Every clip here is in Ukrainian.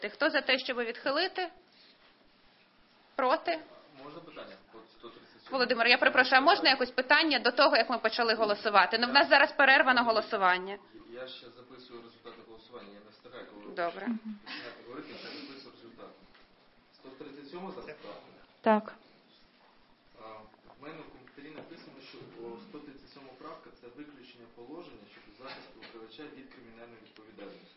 Хто за те, щоб відхилити? Проти? Можна питання? Володимир, я перепрошую, а можна якось питання до того, як ми почали голосувати? Ну, в нас зараз перерва на голосування. Я ще записую результати голосування, я не встигаю. Добре. Починати говорити, я записую результати. 137 зараз правда? Так. В мене в коментарі написано, що 137 правка – це виключення положення щодо захисту викривача від кримінальної відповідальності.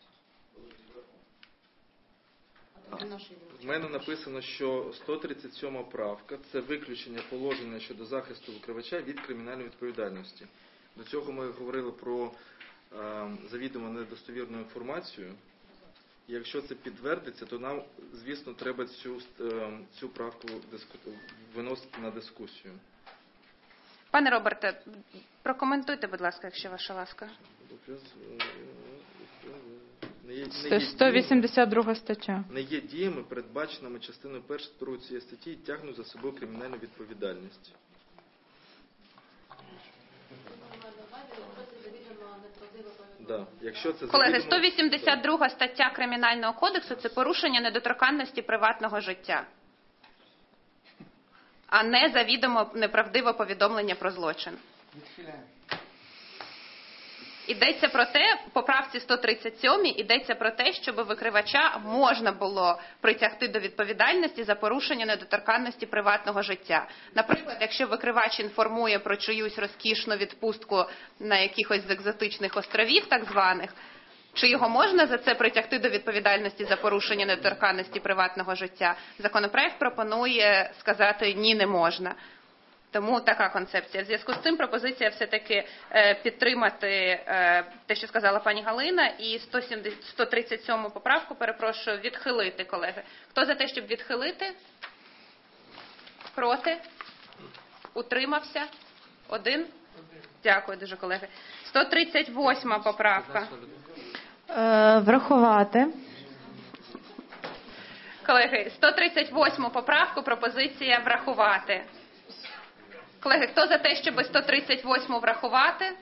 В мене написано, що 137 правка – це виключення положення щодо захисту викривача від кримінальної відповідальності. До цього ми говорили про завідомо недостовірну інформацію. І якщо це підтвердиться, то нам, звісно, треба цю правку виносити на дискусію. Пане Роберте, прокоментуйте, будь ласка, якщо ваша ласка. 182 стаття. Не є діями, передбаченими частиною 1 та 2 цієї статті, і тягнуть за собою кримінальну відповідальність. Да. Якщо це Колеги, 182 стаття Кримінального кодексу – це порушення недоторканності приватного життя, а не завідомо неправдиве повідомлення про злочин. Йдеться про те, по правці 137 йдеться про те, щоб викривача можна було притягти до відповідальності за порушення недоторканності приватного життя. Наприклад, якщо викривач інформує про чиюсь розкішну відпустку на якихось з екзотичних островів, так званих, чи його можна за це притягти до відповідальності за порушення недоторканності приватного життя? Законопроект пропонує сказати «ні, не можна». Тому така концепція. В зв'язку з цим пропозиція все-таки підтримати те, що сказала пані Галина, і 137 поправку, перепрошую, відхилити, колеги. Хто за те, щоб відхилити? Проти? Утримався? Один? Дякую дуже, колеги. 138 поправка. Врахувати. Колеги, 138 поправку пропозиція врахувати. Колеги, хто за те, щоб 138 врахувати?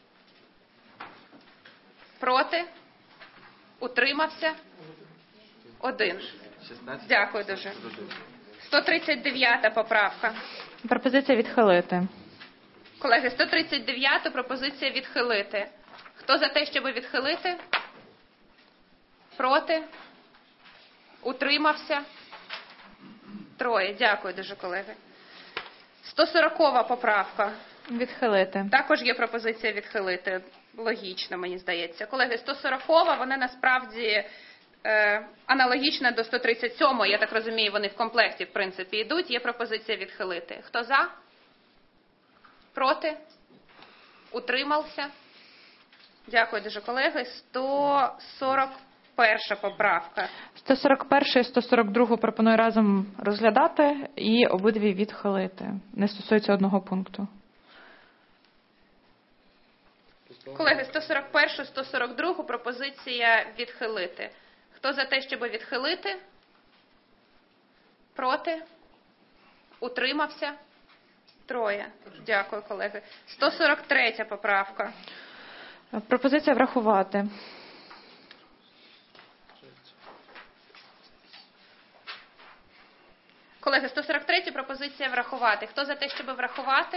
Проти? Утримався? Один. Дякую дуже. 139 поправка. Пропозиція відхилити. Колеги, 139 пропозиція відхилити. Хто за те, щоб відхилити? Проти? Утримався? Троє. Дякую дуже, колеги. 140 поправка. Відхилити. Також є пропозиція відхилити. Логічно, мені здається. Колеги, 140 вона насправді аналогічна до 137. Я так розумію, вони в комплекті, в принципі, йдуть. Є пропозиція відхилити. Хто за? Проти? Утримався? Дякую дуже, колеги. 141 поправка. 141 і 142 пропоную разом розглядати і обидві відхилити. Не стосується одного пункту. Колеги, 141, 142 пропозиція відхилити. Хто за те, щоб відхилити? Проти? Утримався? Троє. Дякую, колеги. 143 поправка. Пропозиція врахувати. Колеги, 143 пропозиція врахувати. Хто за те, щоб врахувати?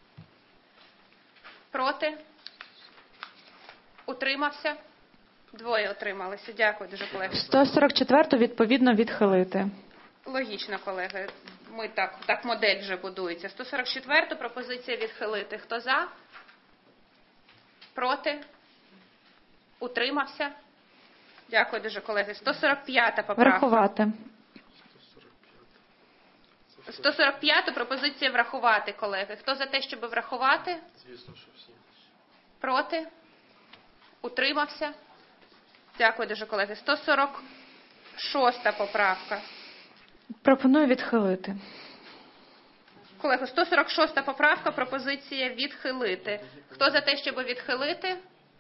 Проти? Утримався? Двоє утрималися. Дякую дуже, колеги. 144 відповідно відхилити. Логічно, колеги. Ми так модель вже будується. 144 пропозиція відхилити. Хто за? Проти? Утримався? Дякую дуже, колеги. 145 поправка. Врахувати. 145 пропозиція врахувати, колеги. Хто за те, щоб врахувати? Звісно, що всі. Проти? Утримався? Дякую дуже, колеги. 146 поправка. Пропоную відхилити. Колеги, 146 поправка, пропозиція відхилити. Хто за те, щоб відхилити?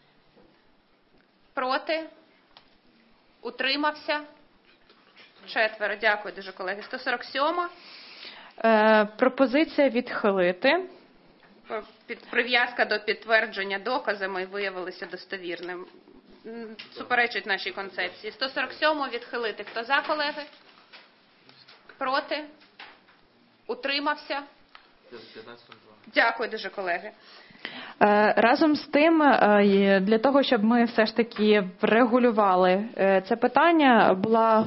Проти? Утримався? Четверо. Дякую дуже, колеги. 147. Пропозиція відхилити. Прив'язка до підтвердження доказами виявилася достовірним. суперечить нашій концепції. 147 відхилити. Хто за, колеги? Проти? Утримався? Дякую дуже, колеги. Разом з тим, для того, щоб ми все ж таки врегулювали це питання, була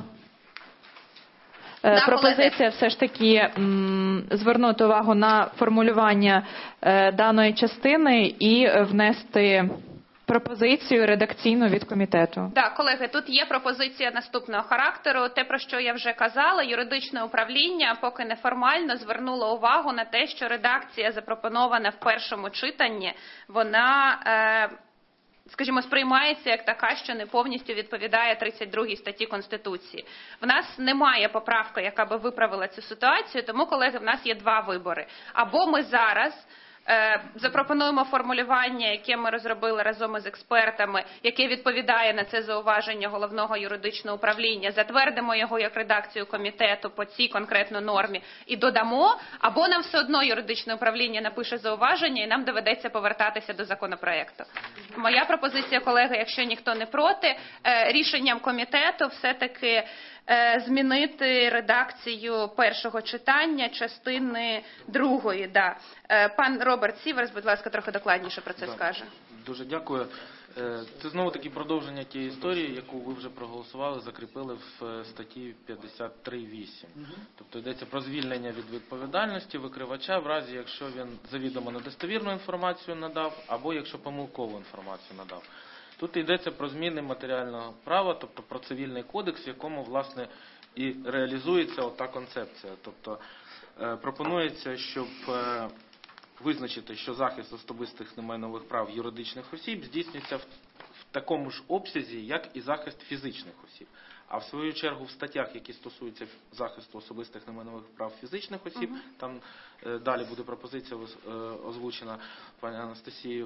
пропозиція все ж таки звернути увагу на формулювання даної частини і внести пропозицію редакційну від комітету. Так, колеги, тут є пропозиція наступного характеру. Те, про що я вже казала, юридичне управління поки неформально звернуло увагу на те, що редакція, запропонована в першому читанні, вона, скажімо, сприймається як така, що не повністю відповідає 32 статті Конституції. В нас немає поправки, яка би виправила цю ситуацію, тому, колеги, в нас є два вибори. Або ми зараз запропонуємо формулювання, яке ми розробили разом із експертами, яке відповідає на це зауваження Головного юридичного управління, затвердимо його як редакцію комітету по цій конкретно нормі і додамо, або нам все одно юридичне управління напише зауваження і нам доведеться повертатися до законопроекту. Моя пропозиція, колеги, якщо ніхто не проти, рішенням комітету все-таки змінити редакцію першого читання частини другої. Да. Пан Роберт Сіверс, будь ласка, трохи докладніше про це скаже. Дуже дякую. Це знову-таки продовження тієї історії, яку ви вже проголосували, закріпили в статті 53.8. Тобто йдеться про звільнення від відповідальності викривача в разі, якщо він завідомо недостовірну інформацію надав, або якщо помилкову інформацію надав. Тут йдеться про зміни матеріального права, тобто про цивільний кодекс, в якому, власне, і реалізується ота концепція. Тобто пропонується, щоб визначити, що захист особистих немайнових прав юридичних осіб здійснюється в такому ж обсязі, як і захист фізичних осіб. А в свою чергу в статтях, які стосуються захисту особистих немайнових прав фізичних осіб, там далі буде пропозиція озвучена пані Анастасією,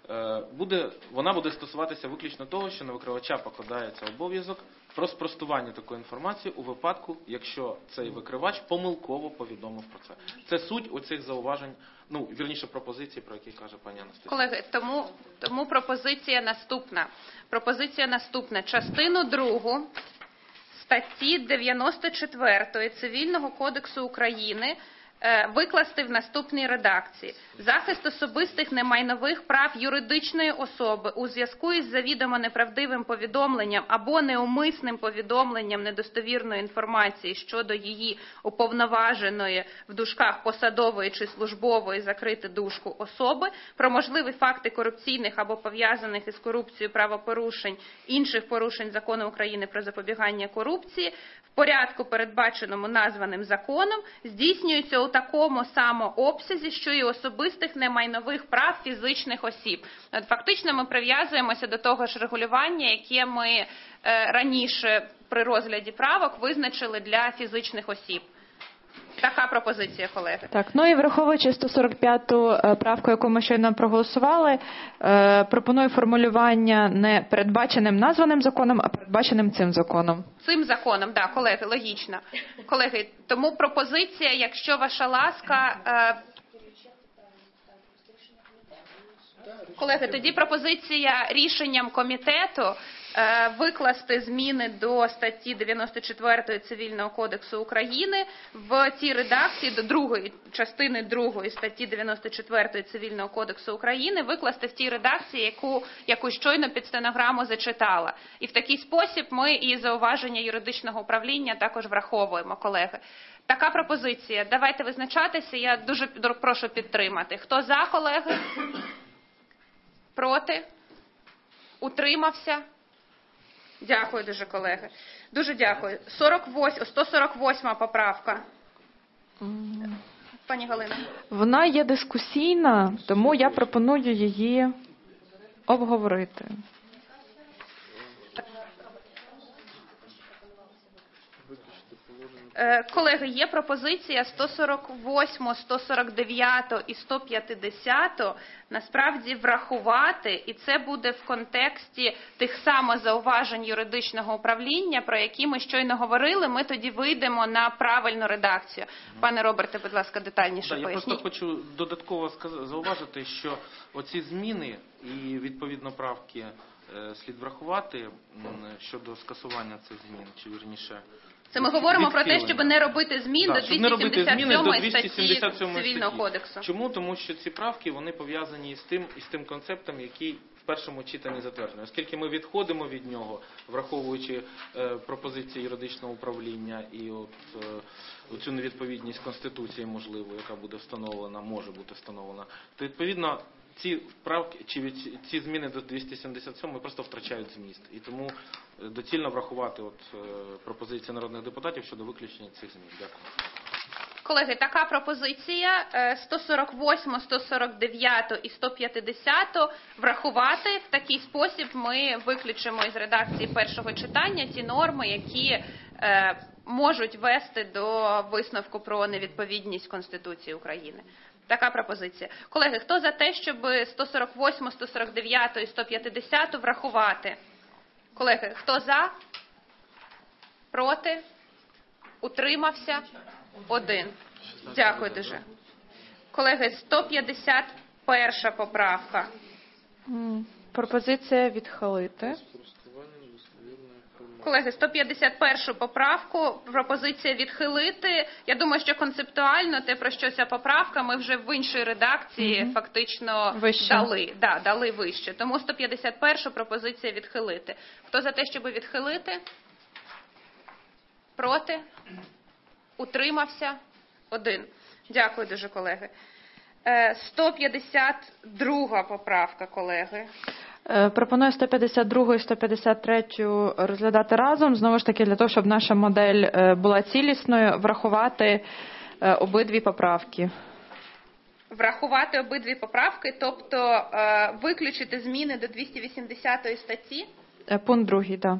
вона буде стосуватися виключно того, що на викривача покладається обов'язок про спростування такої інформації у випадку, якщо цей викривач помилково повідомив про це. Це суть оцих зауважень, вірніше пропозиції, про які каже пані Анастасія. Колеги, тому пропозиція наступна. Пропозиція наступна. Частину 2 статті 94 Цивільного кодексу України викласти в наступній редакції. Захист особистих немайнових прав юридичної особи у зв'язку із завідомо неправдивим повідомленням або неумисним повідомленням недостовірної інформації щодо її уповноваженої в дужках посадової чи службової закрити дужку особи про можливі факти корупційних або пов'язаних із корупцією правопорушень, інших порушень Закону України про запобігання корупції в порядку, передбаченому названим законом, здійснюється у такому само обсязі, що і особистих немайнових прав фізичних осіб. Фактично ми прив'язуємося до того ж регулювання, яке ми раніше при розгляді правок визначили для фізичних осіб. Така пропозиція, колеги. Так, і враховуючи 145-ту правку, яку ми щойно проголосували, пропоную формулювання не передбаченим названим законом, а передбаченим цим законом. Цим законом, так, колеги, логічно. Колеги, тому пропозиція, якщо ваша ласка... Колеги, тоді пропозиція рішенням комітету викласти зміни до статті 94 Цивільного кодексу України в цій редакції до другої частини 2 статті 94 Цивільного кодексу України викласти в тій редакції, яку щойно під стенограму зачитала. І в такий спосіб ми і зауваження юридичного управління також враховуємо, колеги. Така пропозиція. Давайте визначатися. Я дуже прошу підтримати. Хто за, колеги? Проти? Утримався? Дякую дуже, колеги. Дуже дякую. 148 поправка. Пані Галина. Вона є дискусійна, тому я пропоную її обговорити. Колеги, є пропозиція 148, 149 і 150 насправді врахувати, і це буде в контексті тих самозауважень юридичного управління, про які ми щойно говорили, ми тоді вийдемо на правильну редакцію. Пане Роберте, будь ласка, детальніше поясніть. Я просто хочу додатково зауважити, що оці зміни і відповідно правки слід врахувати щодо скасування цих змін, чи вірніше Це ми говоримо про те, відхилення. щоб не робити змін Да, до щоб не робити зміни до 277 статті 277 Цивільного статті. кодексу. Чому? Тому що ці правки, вони пов'язані із тим концептом, який в першому читанні затверджений. Оскільки ми відходимо від нього, враховуючи пропозиції юридичного управління і цю невідповідність Конституції, можливо, яка буде встановлена, може бути встановлена, то відповідно ці правки чи ці зміни до 277 просто втрачають зміст. І тому доцільно врахувати пропозиції народних депутатів щодо виключення цих змін. Дякую. Колеги, така пропозиція 148, 149 і 150 врахувати. В такий спосіб ми виключимо із редакції першого читання ті норми, які можуть вести до висновку про невідповідність Конституції України. Така пропозиція. Колеги, хто за те, щоб 148, 149 і 150 врахувати? Колеги, хто за? Проти? Утримався? 1. Дякую дуже. Колеги, 151 поправка. Пропозиція відхилити. Колеги, 151 поправку, пропозиція відхилити. Я думаю, що концептуально те, про що ця поправка, ми вже в іншій редакції фактично Вище. дали вище. Тому 151 пропозиція відхилити. Хто за те, щоб відхилити? Проти? Утримався? 1. Дякую дуже, колеги. 152 поправка, колеги. Пропоную 152 і 153 розглядати разом. Знову ж таки, для того, щоб наша модель була цілісною, врахувати обидві поправки. Врахувати обидві поправки, тобто виключити зміни до 280 статті? Пункт 2, так.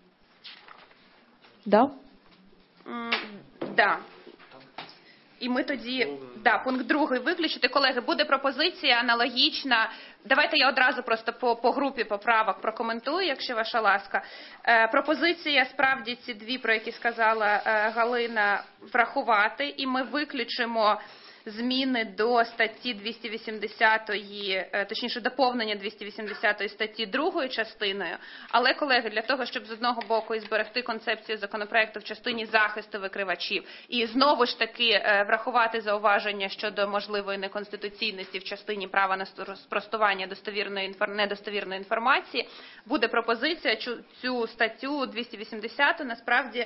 Да? Да. І ми тоді, пункт 2 виключити. Колеги, буде пропозиція аналогічна. Давайте я одразу просто по групі поправок прокоментую, якщо ваша ласка. Пропозиція, справді, ці дві, про які сказала Галина, врахувати. І ми виключимо зміни до статті 280, точніше доповнення 280 статті 2 частиною. Але, колеги, для того, щоб з одного боку і зберегти концепцію законопроекту в частині захисту викривачів і знову ж таки врахувати зауваження щодо можливої неконституційності в частині права на спростування недостовірної інформації, буде пропозиція цю статтю 280 насправді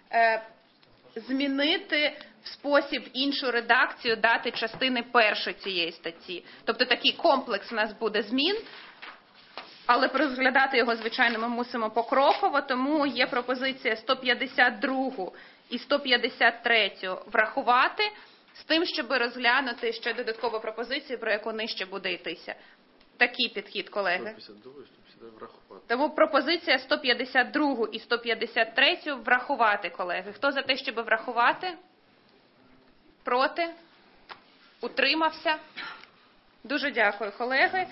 змінити в спосіб іншу редакцію, дати частини першої цієї статті. Тобто такий комплекс у нас буде змін, але розглядати його, звичайно, ми мусимо покроково, тому є пропозиція 152 і 153 врахувати, з тим, щоб розглянути ще додаткову пропозицію, про яку нижче буде йтися. Такий підхід, колеги. Тому пропозиція 152 і 153 врахувати, колеги. Хто за те, щоб врахувати? Проти? Утримався? Дуже дякую, колеги.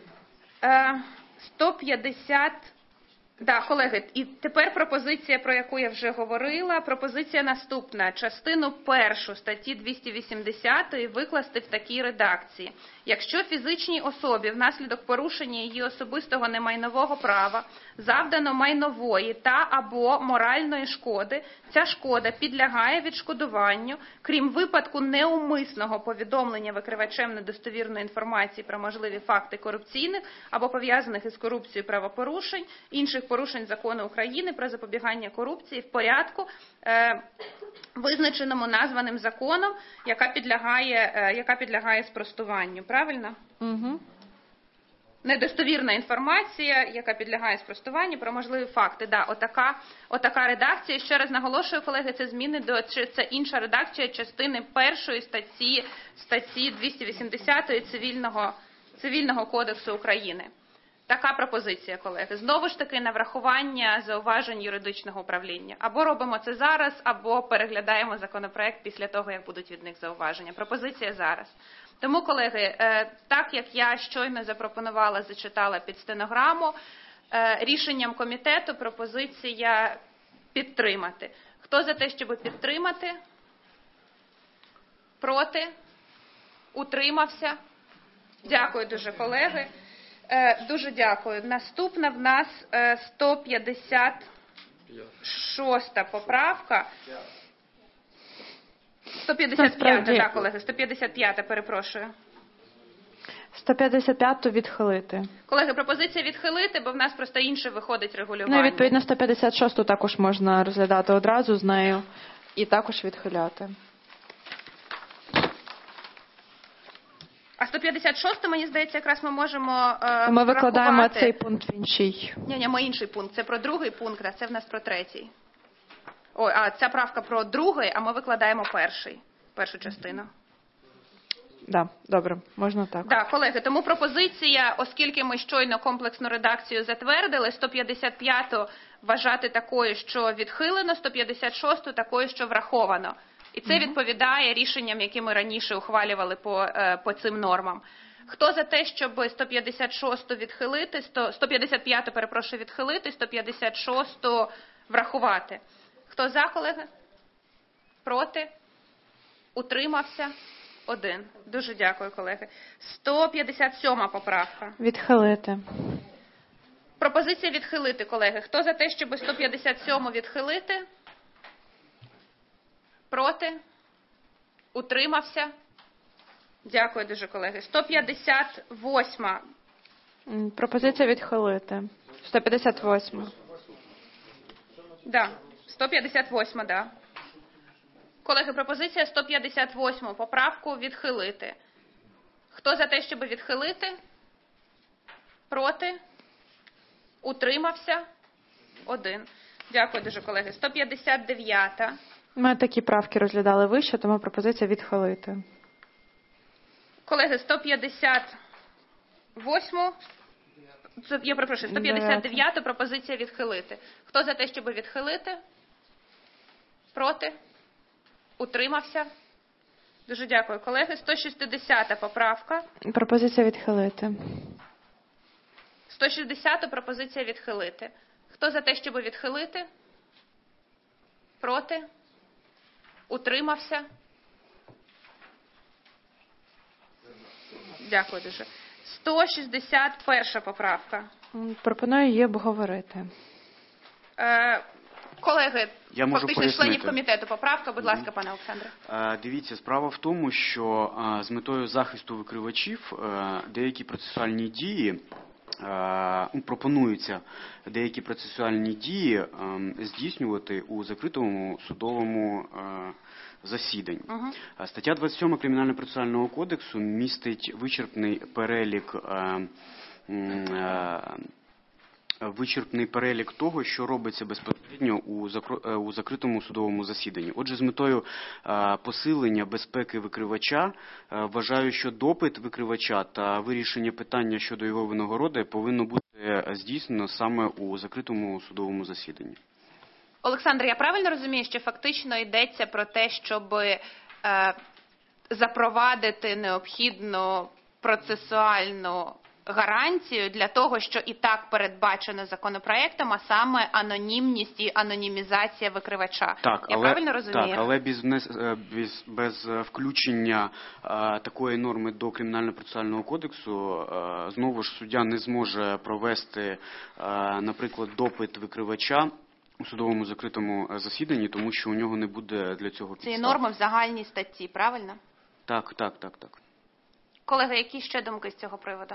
150... Да, колеги, і тепер пропозиція, про яку я вже говорила. Пропозиція наступна. Частину першу статті 280 викласти в такій редакції. Якщо фізичній особі внаслідок порушення її особистого немайнового права завдано майнової та або моральної шкоди, ця шкода підлягає відшкодуванню, крім випадку неумисного повідомлення викривачем недостовірної інформації про можливі факти корупційних або пов'язаних із корупцією правопорушень, інших порушень закону України про запобігання корупції в порядку, визначеному названим законом, яка підлягає спростуванню. Правильно? Угу. Недостовірна інформація, яка підлягає спростуванню про можливі факти. Да, отака редакція. Ще раз наголошую, колеги, це зміни це інша редакція частини першої статті 280 Цивільного кодексу України. Така пропозиція, колеги. Знову ж таки, на врахування зауважень юридичного управління. Або робимо це зараз, або переглядаємо законопроект після того, як будуть від них зауваження. Пропозиція зараз. Тому, колеги, так як я щойно запропонувала, зачитала під стенограму, рішенням комітету пропозиція підтримати. Хто за те, щоб підтримати? Проти? Утримався? Дякую дуже, колеги. Дуже дякую. Наступна в нас 156 поправка. 155, так, колеги, 155, перепрошую. 155-ту відхилити. Колеги, пропозиція відхилити, бо в нас просто інше виходить регулювання. Ну і відповідно 156-ту також можна розглядати одразу з нею і також відхиляти. А 156, мені здається, якраз ми можемо Ми викладаємо врахувати. цей пункт в інший. Ні, ми інший пункт. Це про другий пункт, а це в нас про третій. Ой, а ця правка про другий, а ми викладаємо першу частину. Да, добре, можна так. Так, колеги, тому пропозиція, оскільки ми щойно комплексну редакцію затвердили, 155-ту вважати такою, що відхилено, 156-ту такою, що враховано. І це відповідає рішенням, які ми раніше ухвалювали по цим нормам. Хто за те, щоб 156-ту відхилити, 155-ту, перепрошую, відхилити, 156-ту врахувати? Хто за, колеги? Проти? Утримався? 1. Дуже дякую, колеги. 157 поправка. Відхилити. Пропозиція відхилити, колеги. Хто за те, щоб 157 відхилити? Проти? Утримався? Дякую дуже, колеги. 158. Пропозиція відхилити. 158. Да. 158, да. Колеги, пропозиція 158 поправку відхилити. Хто за те, щоб відхилити? Проти? Утримався? 1. Дякую дуже, колеги. 159. Ми такі правки розглядали вище, тому пропозиція відхилити. Колеги, 158. Я перепрошую, 159 пропозиція відхилити. Хто за те, щоб відхилити? Проти? Утримався? Дуже дякую, колеги. 160 поправка. Пропозиція відхилити. 160 пропозиція відхилити. Хто за те, щоб відхилити? Проти? Утримався? Дякую дуже. 161 поправка. Пропоную її обговорити. Колеги, Я можу фактично пояснити. членів комітету поправка. Будь ласка, пане Олександре. Дивіться, справа в тому, що з метою захисту викривачів деякі процесуальні дії, пропонуються деякі процесуальні дії здійснювати у закритому судовому засіданні. Стаття 27 Кримінально-процесуального кодексу містить вичерпний перелік того, що робиться безпосередньо у закритому судовому засіданні. Отже, з метою посилення безпеки викривача, вважаю, що допит викривача та вирішення питання щодо його винагороди повинно бути здійснено саме у закритому судовому засіданні. Олександр, я правильно розумію, що фактично йдеться про те, щоб запровадити необхідну процесуальну гарантію для того, що і так передбачено законопроектом, а саме анонімність і анонімізація викривача. Так, я правильно розумію? Так, але без включення такої норми до Кримінально-процесуального кодексу знову ж суддя не зможе провести, наприклад, допит викривача у судовому закритому засіданні, тому що у нього не буде для цього підстав. Це є норми в загальній статті, правильно? Так. Колеги, які ще думки з цього приводу?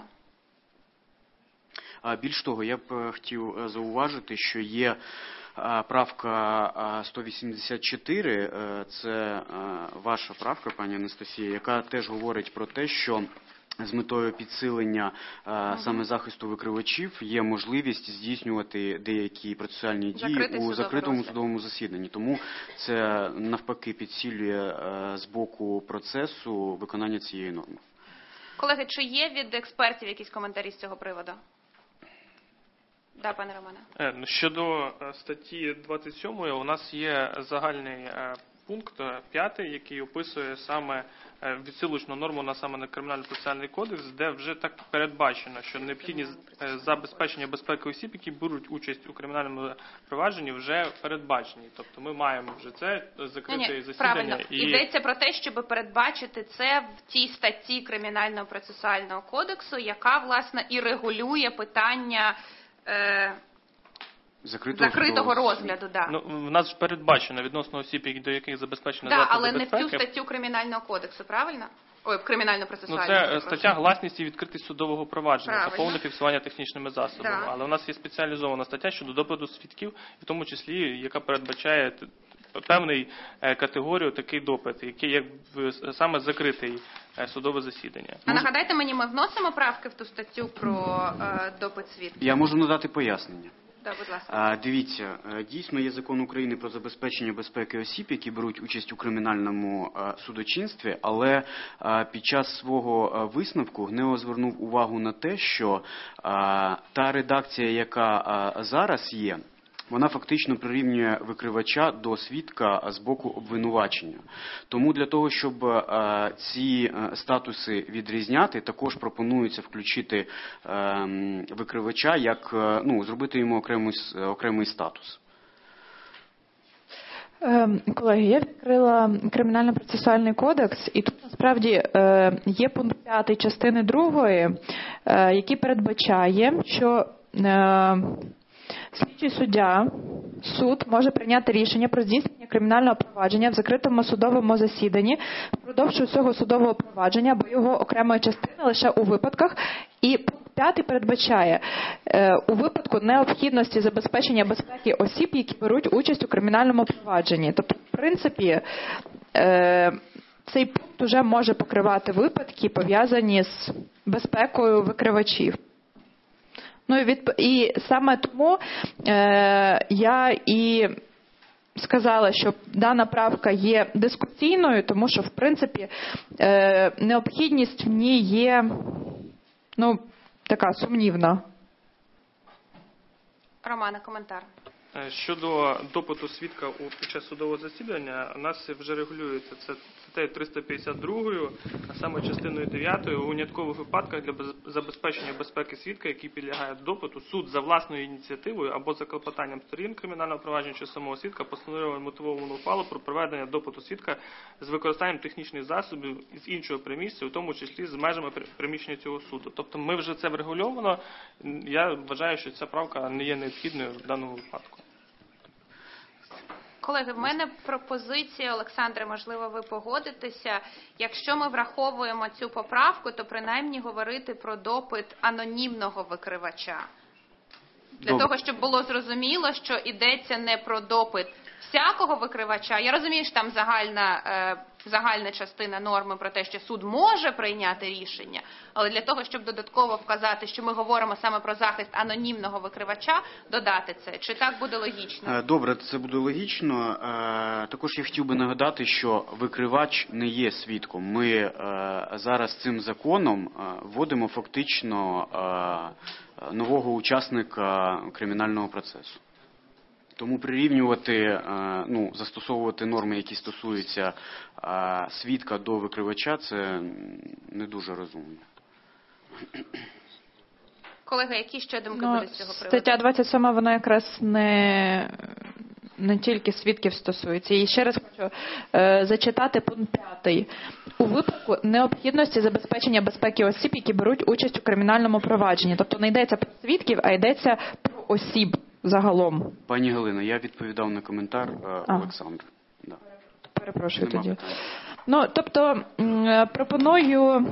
Більш того, я б хотів зауважити, що є правка 184, це ваша правка, пані Анастасія, яка теж говорить про те, що з метою підсилення саме захисту викривачів є можливість здійснювати деякі процесуальні дії у закритому судовому засіданні. Тому це навпаки підсилює з боку процесу виконання цієї норми. Колеги, чи є від експертів якісь коментарі з цього приводу? Да, пане Романе. Щодо статті 27 у нас є загальний пункт 5, який описує саме відсилочну норму на Кримінально-процесуальний кодекс, де вже так передбачено, що необхідність забезпечення безпеки осіб, які беруть участь у кримінальному провадженні, вже передбачені. Тобто ми маємо вже це закрите засідання. Правильно. Йдеться про те, щоб передбачити це в тій статті Кримінального процесуального кодексу, яка, власне, і регулює питання закритого розгляду. Да. Ну, в нас ж передбачено відносно осіб, до яких забезпечено заходи але безпеки. не в цю статтю Кримінального кодексу, правильно? Ой, Кримінально-процесуального. Це стаття гласності і відкритість судового провадження Правильно. та повне фіксування технічними засобами. Да. Але у нас є спеціалізована стаття щодо допиту свідків, в тому числі, яка передбачає певний категорію такий допит, який як саме закритий судове засідання. А нагадайте мені, ми вносимо правки в ту статтю про допит свідків? Я можу надати пояснення. Да, будь ласка. Дивіться, дійсно є закон України про забезпечення безпеки осіб, які беруть участь у кримінальному судочинстві, але під час свого висновку ГНЕУ звернув увагу на те, що та редакція, яка зараз є, вона фактично прирівнює викривача до свідка з боку обвинувачення. Тому для того, щоб ці статуси відрізняти, також пропонується включити викривача, як, зробити йому окремий статус. Колеги, я відкрила Кримінально-процесуальний кодекс, і тут насправді є пункт 5 частини 2, який передбачає, що слідчий суддя, суд може прийняти рішення про здійснення кримінального провадження в закритому судовому засіданні впродовж усього судового провадження або його окремої частини лише у випадках. І пункт 5 передбачає у випадку необхідності забезпечення безпеки осіб, які беруть участь у кримінальному провадженні. Тобто, в принципі, цей пункт вже може покривати випадки, пов'язані з безпекою викривачів. І саме тому я і сказала, що дана правка є дискусійною, тому що, в принципі, необхідність в ній є, така сумнівна. Романе, коментар. Щодо допиту свідка під час судового засідання, у нас вже регулюється це статтею 352, а саме частиною 9, у виняткових випадках для забезпечення безпеки свідка, який підлягає допиту, суд за власною ініціативою або за клопотанням сторін кримінального провадження чи самого свідка постановив мотивовану ухвалу про проведення допиту свідка з використанням технічних засобів з іншого приміщення, у тому числі з межами приміщення цього суду. Тобто ми вже це врегульовано. Я вважаю, що ця правка не є необхідною в даному випадку. Колеги, в мене пропозиція, Олександре, можливо, ви погодитеся. Якщо ми враховуємо цю поправку, то принаймні говорити про допит анонімного викривача. Для того, щоб було зрозуміло, що йдеться не про допит всякого викривача. Я розумію, що там загальна частина норми про те, що суд може прийняти рішення, але для того, щоб додатково вказати, що ми говоримо саме про захист анонімного викривача, додати це. Чи так буде логічно? Добре, це буде логічно. Також я хотів би нагадати, що викривач не є свідком. Ми зараз цим законом вводимо фактично нового учасника кримінального процесу. Тому прирівнювати, застосовувати норми, які стосуються свідка до викривача, це не дуже розумно. Колеги, які ще думки будуть з цього приводу? Стаття 27, вона якраз не тільки свідків стосується. І ще раз хочу зачитати пункт 5. У випадку необхідності забезпечення безпеки осіб, які беруть участь у кримінальному провадженні. Тобто не йдеться про свідків, а йдеться про осіб загалом. Пані Галино, я відповідав на коментар Олександра. Да. Перепрошую Нема тоді. питань. Тобто пропоную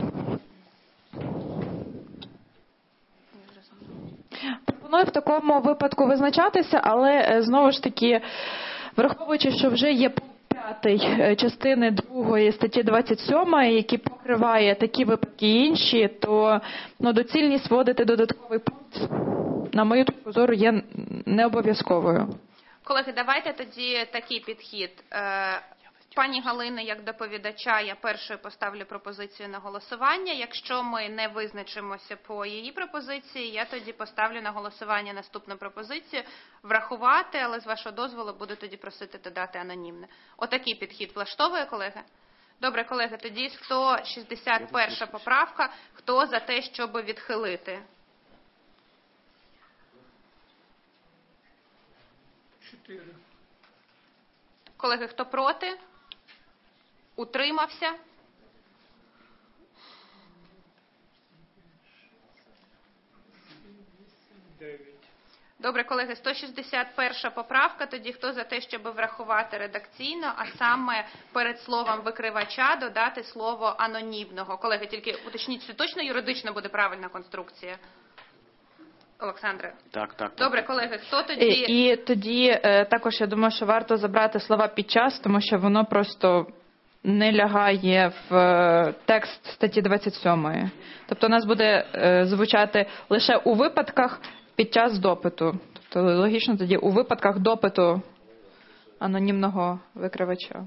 в такому випадку визначатися, але знову ж таки, враховуючи, що вже є пункт 5 частини 2 статті 27, який покриває такі випадки і інші, то доцільність вводити додатковий пункт, на мою точку зору, є не обов'язковою. Колеги, давайте тоді такий підхід. Пані Галини, як доповідача, я першою поставлю пропозицію на голосування. Якщо ми не визначимося по її пропозиції, я тоді поставлю на голосування наступну пропозицію врахувати, але з вашого дозволу буду тоді просити додати анонімне. Отакий підхід влаштовує, колеги? Добре, колеги, тоді 161 поправка. Хто за те, щоб відхилити? 4. Колеги, хто проти? Утримався? Добре, колеги, 161 поправка. Тоді хто за те, щоб врахувати редакційно, а саме перед словом викривача додати слово анонімного. Колеги, тільки уточніть, що точно юридично буде правильна конструкція? Олександре? Так. Добре, колеги, хто тоді... І тоді також я думаю, що варто забрати слова «під час», тому що воно просто не лягає в текст статті 27. Тобто у нас буде звучати лише у випадках під час допиту. Тобто логічно тоді у випадках допиту анонімного викривача.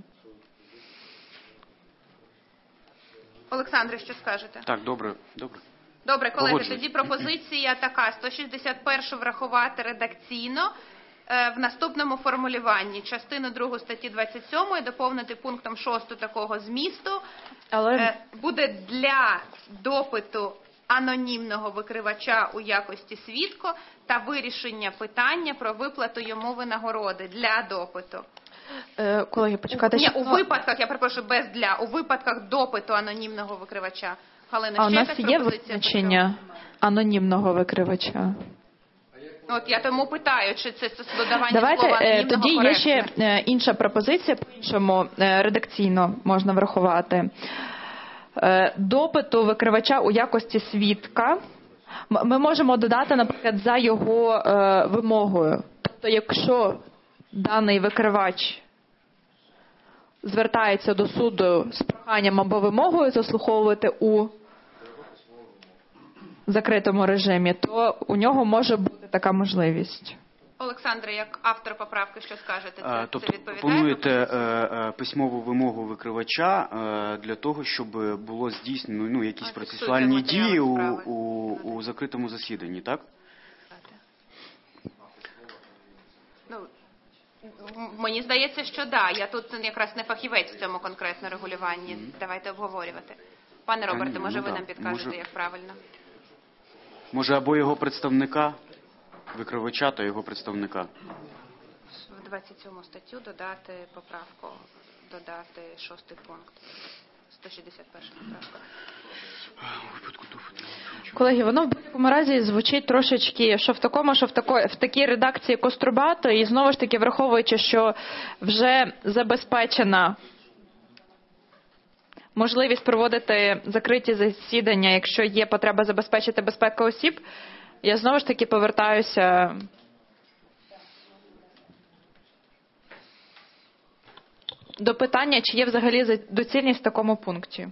Олександре, що скажете? Так, добре. Добре, колеги, Погоджуюсь. тоді пропозиція така. 161 врахувати редакційно в наступному формулюванні. Частину 2 статті 27 доповнити пунктом 6 такого змісту. Але Буде для допиту анонімного викривача у якості свідка та вирішення питання про виплату йому винагороди для допиту. колеги, почекайте. Ні, що- у випадках, я перепрошую, без для, у випадках допиту анонімного викривача. Галина, А у ще нас якась є пропозиція? визначення анонімного викривача? От я тому питаю, чи це додавання слова Давайте анонімного тоді є ще коректне? інша пропозиція, по-іншому редакційно можна врахувати. Допиту викривача у якості свідка ми можемо додати, наприклад, за його вимогою. Тобто, якщо даний викривач звертається до суду з проханням або вимогою заслуховувати у закритому режимі, то у нього може бути така можливість. Олександре, як автор поправки, що скажете? Це Тобто відповідає пропонуєте пропозиції? письмову вимогу викривача для того, щоб було здійснено якісь процесуальні матеріали дії справи. у закритому засіданні, так? Ну, мені здається, що да. Я тут якраз не фахівець в цьому конкретно регулюванні. Давайте обговорювати. Пане Роберте, може ви нам підкажете, як правильно? Може, або його представника, викривача та його представника. В 27 статтю додати поправку, додати 6 пункт. 161 поправка. Колеги, воно в будь-якому разі звучить трошечки, що в такій редакції кострубато, і знову ж таки враховуючи, що вже забезпечена можливість проводити закриті засідання, якщо є потреба забезпечити безпеку осіб, я знову ж таки повертаюся до питання, чи є взагалі доцільність в такому пункті.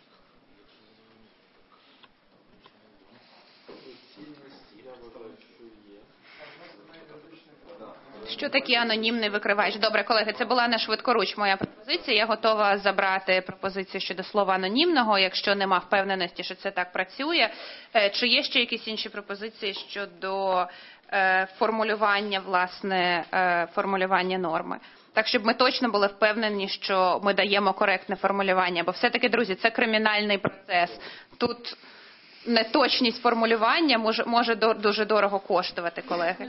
Що таке анонімний викривач? Добре, колеги, це була не швидкоруч моя пропозиція. Я готова забрати пропозицію щодо слова анонімного, якщо нема впевненості, що це так працює. Чи є ще якісь інші пропозиції щодо формулювання, власне, формулювання норми? Так, щоб ми точно були впевнені, що ми даємо коректне формулювання. Бо все-таки, друзі, це кримінальний процес. Тут неточність формулювання може дуже дорого коштувати, колеги.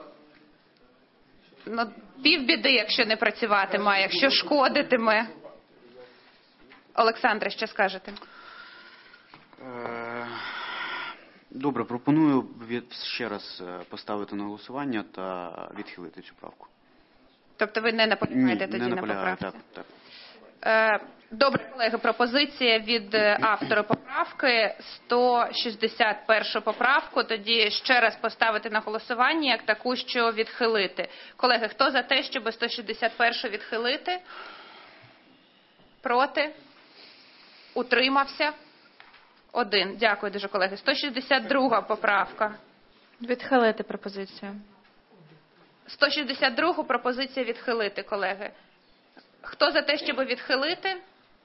Ну, півбіди, якщо не працюватиме, якщо шкодитиме. Олександре, що скажете? Добре, пропоную ще раз поставити на голосування та відхилити цю правку. Тобто ви не наполягаєте тоді на поправці? Так. Добре, колеги, пропозиція від автора поправки 161 поправку. Тоді ще раз поставити на голосування як таку, що відхилити. Колеги, хто за те, щоб 161 відхилити? Проти? Утримався? 1. Дякую дуже, колеги. 162 поправка. Відхилити пропозицію. 162 пропозиція відхилити, колеги. Хто за те, щоб відхилити?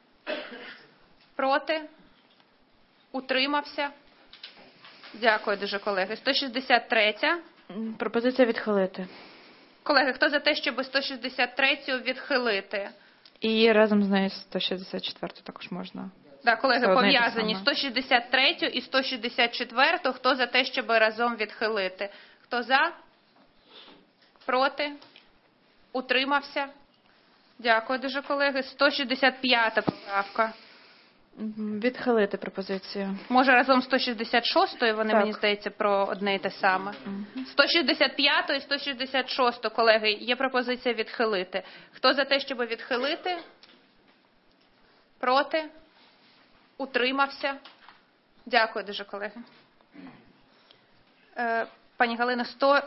Проти? Утримався? Дякую дуже, колеги. 163-я. Пропозиція відхилити. Колеги, хто за те, щоб 163-ю відхилити? І разом з нею 164 також можна. Так, колеги, Це одне й те пов'язані. саме. 163 і 164. Хто за те, щоб разом відхилити? Хто за? Проти? Утримався? Дякую дуже, колеги. 165 поправка. Відхилити пропозицію. Може разом з 166-ю, вони, Так. мені здається, про одне і те саме. 165 і 166, колеги, є пропозиція відхилити. Хто за те, щоб відхилити? Проти? Утримався? Дякую дуже, колеги. Пані Галино,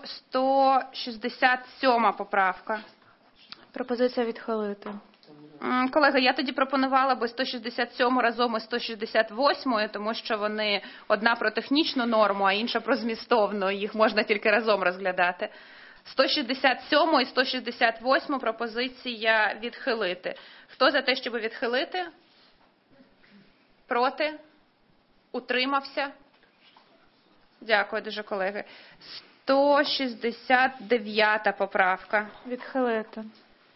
167 поправка. Пропозиція відхилити. Колеги, я тоді пропонувала би 167 разом із 168, тому що вони одна про технічну норму, а інша про змістовну. Їх можна тільки разом розглядати. 167 і 168 пропозиція відхилити. Хто за те, щоб відхилити? Проти? Утримався? Дякую дуже, колеги. 169 поправка. Відхилити.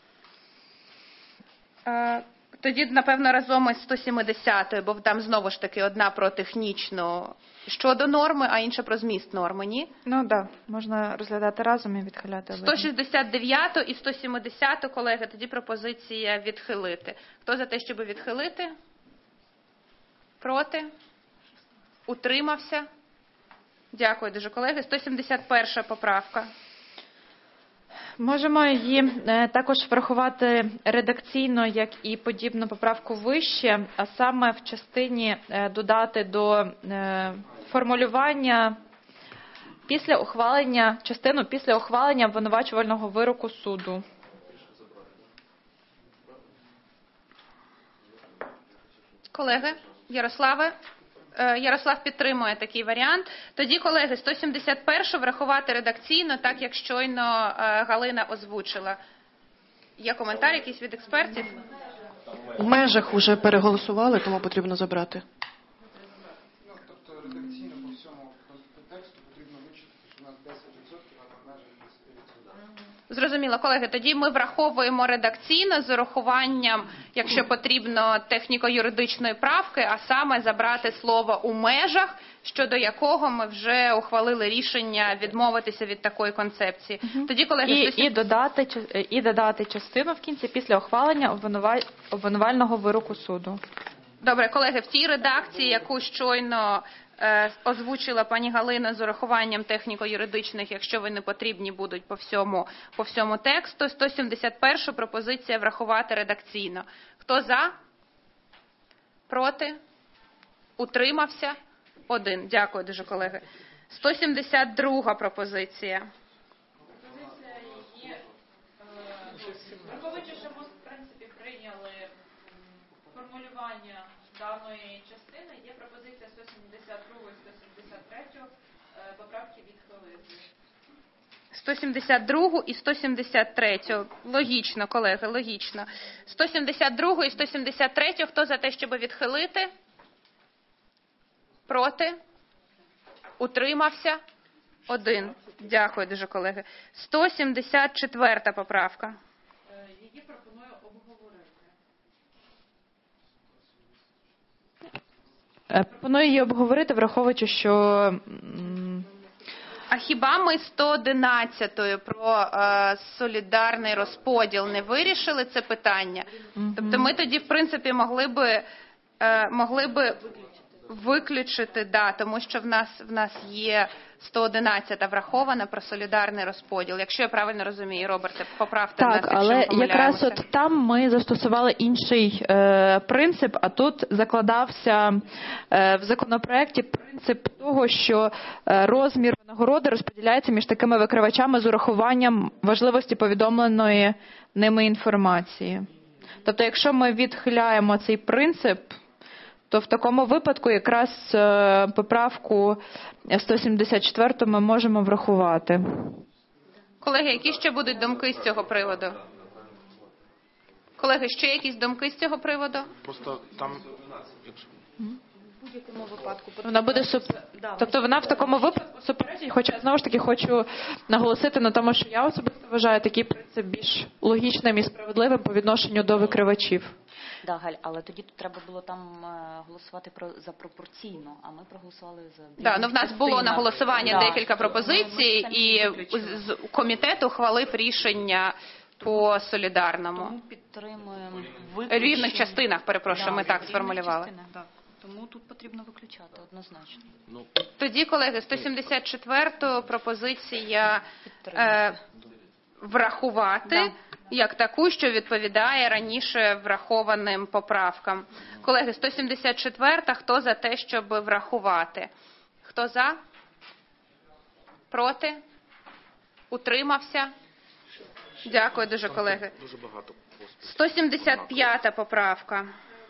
Тоді, напевно, разом із 170-ю, бо там знову ж таки одна про технічну щодо норми, а інша про зміст норми, ні? Ну так, можна розглядати разом і відхиляти. 169 і 170, колеги, тоді пропозиція відхилити. Хто за те, щоб відхилити? Проти? Утримався? Дякую дуже, колеги. 171 поправка. Можемо її також врахувати редакційно, як і подібну поправку вище, а саме в частині додати до формулювання частину після ухвалення обвинувачувального вироку суду. Колеги, Ярослав підтримує такий варіант. Тоді, колеги, 171 врахувати редакційно, так як щойно Галина озвучила. Є коментар якийсь від експертів? В межах вже переголосували, тому потрібно забрати. Тобто редакційно по всьому тексту потрібно вичитати, що у нас 10% а в межах 10%. Зрозуміло, колеги, тоді ми враховуємо редакційно з урахуванням, якщо потрібно, техніко-юридичної правки, а саме забрати слово «у межах», щодо якого ми вже ухвалили рішення відмовитися від такої концепції. Тоді, колеги, І додати частину в кінці після ухвалення обвинувального вироку суду. Добре, колеги, в тій редакції, яку щойно озвучила пані Галина з урахуванням техніко-юридичних, якщо вони потрібні будуть по всьому тексту, 171 пропозиція врахувати редакційно. Хто за? Проти? Утримався? 1. Дякую дуже, колеги. 172 пропозиція. Враховуючи, що ми, в принципі, прийняли формулювання даної частини, є пропозиція 172 і 173 поправки відхилити. 172 і 173. Логічно, колеги, логічно. 172 і 173. Хто за те, щоб відхилити? Проти? Утримався? 1. Дякую дуже, колеги. 174 поправка. Її пропоную обговорити. Пропоную її обговорити, враховуючи, що... А хіба ми 111-ю про солідарний розподіл не вирішили це питання? Тобто ми тоді, в принципі, могли би виключити, да, тому що в нас є 111-та врахована про солідарний розподіл. Якщо я правильно розумію, Роберте, поправте нас, Так, якщо ми але помиляємося. якраз от там ми застосували інший принцип, а тут закладався в законопроекті принцип того, що розмір нагороди розподіляється між такими викривачами з урахуванням важливості повідомленої ними інформації. Тобто, якщо ми відхиляємо цей принцип, то в такому випадку якраз поправку 174 ми можемо врахувати. Колеги, які ще будуть думки з цього приводу? Колеги, ще якісь думки з цього приводу? Просто там, В будь-якому випадку. Вона буде Тобто вона в такому випадку суперечить, хоча знову ж таки хочу наголосити на тому, що я особисто вважаю такий принцип більш логічним і справедливим по відношенню до викривачів. Да, Галь, але тоді тут треба було там голосувати за пропорційно, а ми проголосували за Да, в нас було на голосування декілька пропозицій, і з комітет ухвалив рішення по солідарному. Тому підтримуємо В рівних частинах, перепрошую, ми так сформулювали. Тому тут потрібно виключати однозначно. Тоді, колеги, 174-ту пропозиція врахувати як таку, що відповідає раніше врахованим поправкам. Колеги, 174-та, хто за те, щоб врахувати? Хто за? Проти? Утримався? Дякую дуже, колеги. 175-та поправка.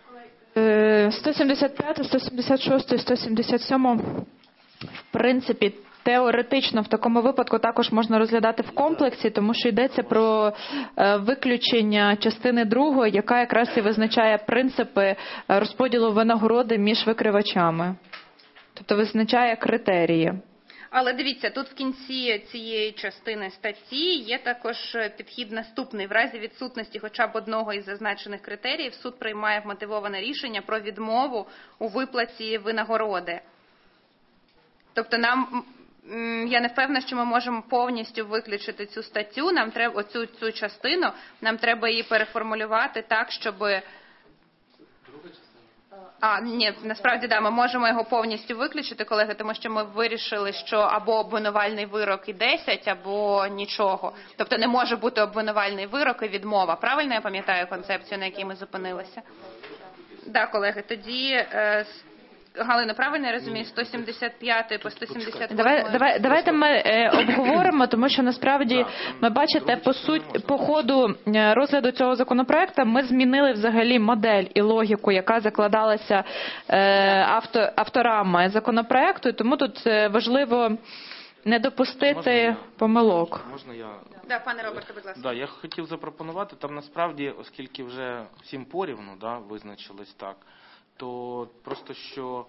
175, 176 і 177, в принципі, теоретично в такому випадку також можна розглядати в комплексі, тому що йдеться про виключення частини 2, яка якраз і визначає принципи розподілу винагороди між викривачами. Тобто визначає критерії. Але дивіться, тут в кінці цієї частини статті є також підхід наступний. В разі відсутності хоча б одного із зазначених критеріїв суд приймає вмотивоване рішення про відмову у виплаті винагороди. Тобто я не впевнена, що ми можемо повністю виключити цю статтю, нам треба цю частину, нам треба її переформулювати так, щоб... Ні, насправді, ми можемо його повністю виключити, колеги, тому що ми вирішили, що або обвинувальний вирок і 10, або нічого. Тобто не може бути обвинувальний вирок і відмова. Правильно я пам'ятаю концепцію, на якій ми зупинилися? Так, колеги, тоді... Галина, правильно я розумію, 175 по 178? Давайте ми обговоримо, тому що насправді ми бачите, по ходу розгляду цього законопроекту ми змінили взагалі модель і логіку, яка закладалася авторами законопроекту, тому тут важливо не допустити помилок. Можна я? Да, пане Роберте, будь ласка. Я хотів запропонувати, там насправді, оскільки вже всім порівну визначились так, то просто що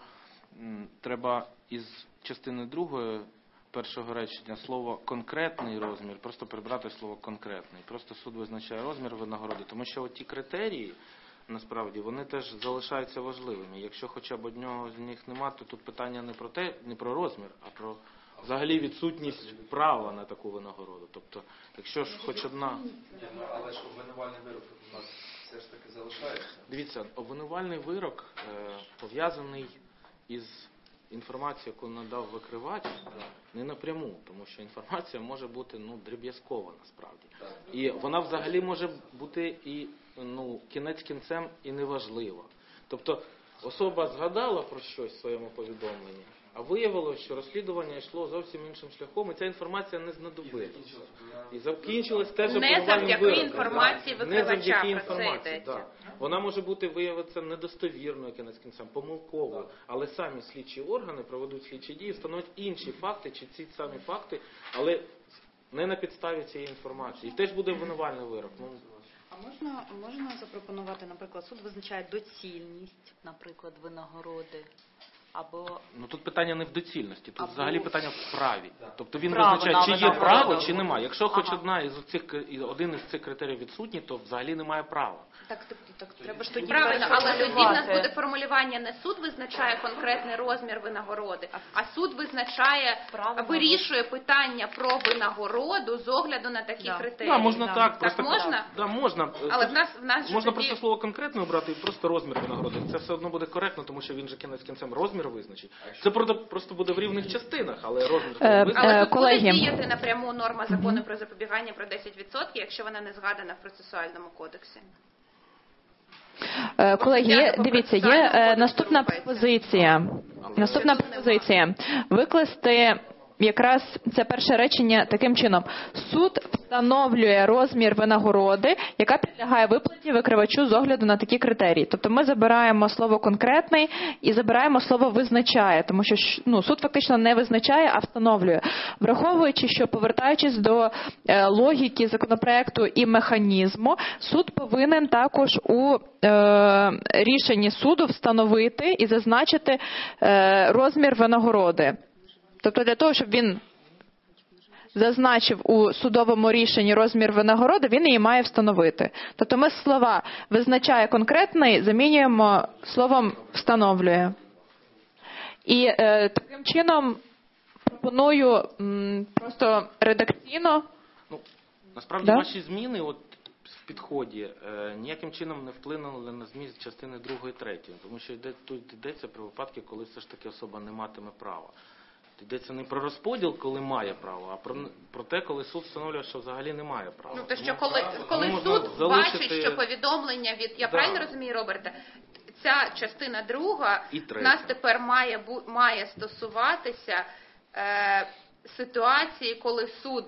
треба із частини 2 першого речення слово «конкретний розмір», просто прибрати слово «конкретний». Просто суд визначає розмір винагороди, тому що ті критерії, насправді, вони теж залишаються важливими. Якщо хоча б одного з них немає, то тут питання не про розмір, а про взагалі відсутність права на таку винагороду. Тобто, якщо ж хоч одна... Але ж обвинувальний вирок у нас все ж таки залишається. Дивіться, обвинувальний вирок пов'язаний із інформацією, яку надав викривач, не напряму, тому що інформація може бути дріб'язкова насправді. І вона взагалі може бути і кінець кінцем і неважлива. Тобто особа згадала про щось в своєму повідомленні, а виявилося, що розслідування йшло зовсім іншим шляхом, і ця інформація не знадобилась. І закінчилась теж обвинувальним вироком. Інформації викривача, не завдяки про це інформації, йдеться. Вона може бути виявитися недостовірною кінець кінцем, помилковою, але самі слідчі органи проведуть слідчі дії, встановлять інші факти, чи ці самі факти, але не на підставі цієї інформації. І теж буде обвинувальний вирок. А можна запропонувати, наприклад, суд визначає доцільність, наприклад, винагороди, або... Тут питання не в доцільності, тут або... взагалі питання в праві. Тобто він Право визначає, чи є право, чи немає. Якщо хоч один із цих критеріїв відсутній, то взагалі немає права. Так треба ж тоді Правильно, але тоді в нас буде формулювання: не суд визначає конкретний розмір винагороди, а суд визначає, вирішує питання про винагороду з огляду на такі критерії. Можна так. Так можна? Можна. Але в нас можна просто слово конкретно обрати і просто розмір винагороди. Це все одно буде коректно, тому що він же кінець кінцем розмір визначить. Це просто буде в рівних частинах, але розмір визначить. Але тут буде діяти напряму норма закону про запобігання про 10%, якщо вона не згадана в процесуальному кодексі. Колеги, дивіться, є наступна пропозиція. Викласти якраз це перше речення таким чином. Суд встановлює розмір винагороди, яка підлягає виплаті викривачу з огляду на такі критерії. Тобто ми забираємо слово «конкретний» і забираємо слово «визначає», тому що суд фактично не визначає, а встановлює. Враховуючи, що повертаючись до логіки законопроекту і механізму, суд повинен також у рішенні суду встановити і зазначити розмір винагороди. Тобто для того, щоб він зазначив у судовому рішенні розмір винагороди, він її має встановити. Тобто ми слова «визначає конкретний» замінюємо словом «встановлює». І таким чином пропоную просто редакційно. Насправді ваші зміни в підході ніяким чином не вплинули на зміст частини 2 і 3, тому що тут йдеться про випадки, коли все ж таки особа не матиме права. Йдеться не про розподіл, коли має право, а про те, коли суд встановлює, що взагалі не має права. То що коли суд бачить, що повідомлення від... Я правильно розумію, Роберте? Ця частина 2 нас тепер має стосуватися ситуації, коли суд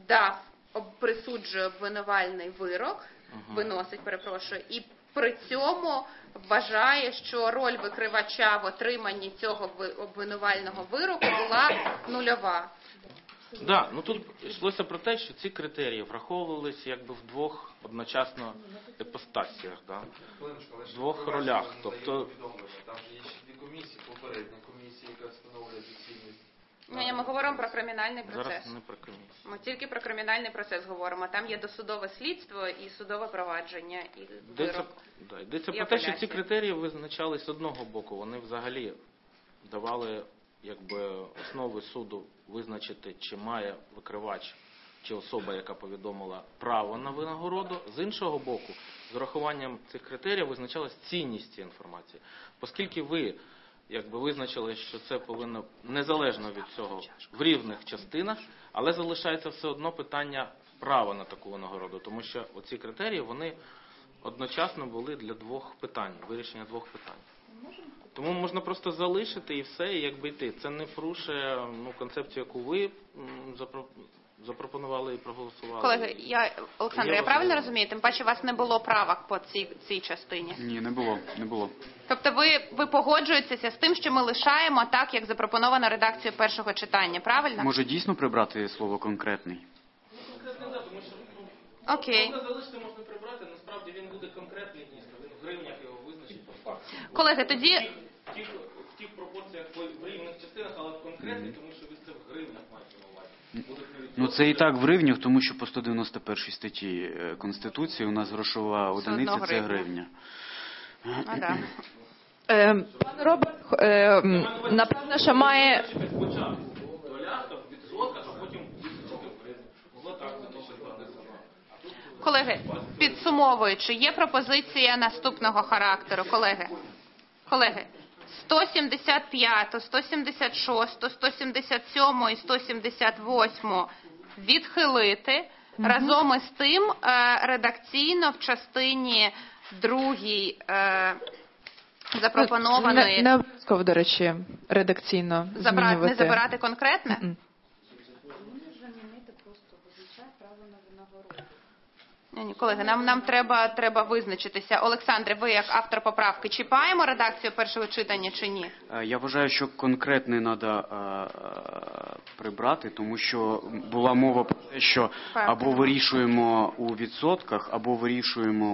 присуджує обвинувальний вирок, виносить, і при цьому вважає, що роль викривача в отриманні цього обвинувального вироку була нульова. Так, тут йшлося про те, що ці критерії враховувалися якби в двох одночасно іпостасіях, в двох ролях. Тобто там же є ще 2 комісії, попередня комісія, яка встановлює доцільність. Ми говоримо про кримінальний процес. Зараз не про комісію. Ми тільки про кримінальний процес говоримо. Там є досудове слідство і судове провадження, і вирок. Йдеться про те, що ці критерії визначались з одного боку. Вони взагалі давали основи суду визначити, чи має викривач, чи особа, яка повідомила, право на винагороду. З іншого боку, з урахуванням цих критеріїв визначалась цінність цієї інформації. Оскільки ви визначили, що це повинно незалежно від цього в рівних частинах, але залишається все одно питання права на таку винагороду, тому що оці критерії, вони одночасно були для 2 питань, вирішення 2 питань. Тому можна просто залишити і все, і йти. Це не порушує концепцію, яку ви запропонували і проголосували. Колеги, Олександр, я правильно розумію? Тим паче у вас не було правок по цій частині? Ні, не було. Тобто ви погоджуєтеся з тим, що ми лишаємо так, як запропоновано редакцією першого читання, правильно? Може дійсно прибрати слово «конкретний»? Тому що Окей. можна залишити, можна прибрати, насправді він буде конкретний дійсно, він в гривнях його визначить по факту. Колеги, тоді... В тих пропорціях в рівних частинах, але конкретний, тому що ви це в гривнях маєте на увазі. Це і так в гривнях, тому що по 191 статті Конституції у нас грошова одиниця – це гривня. Пан Роберт, напевно, що має... Спочатку в долях, в відсотках, а потім в гривнях. Було так, Колеги, підсумовуючи, є пропозиція наступного характеру. Колеги, 175, 176, 177 і 178 відхилити. Разом із тим редакційно в частині 2 запропонованої... Не обов'язково, до речі, редакційно змінювати. Не забирати конкретне? Ні, колеги, нам треба визначитися. Олександре, ви як автор поправки чіпаємо редакцію першого читання чи ні? Я вважаю, що конкретне треба прибрати, тому що була мова про те, що або вирішуємо у відсотках, або вирішуємо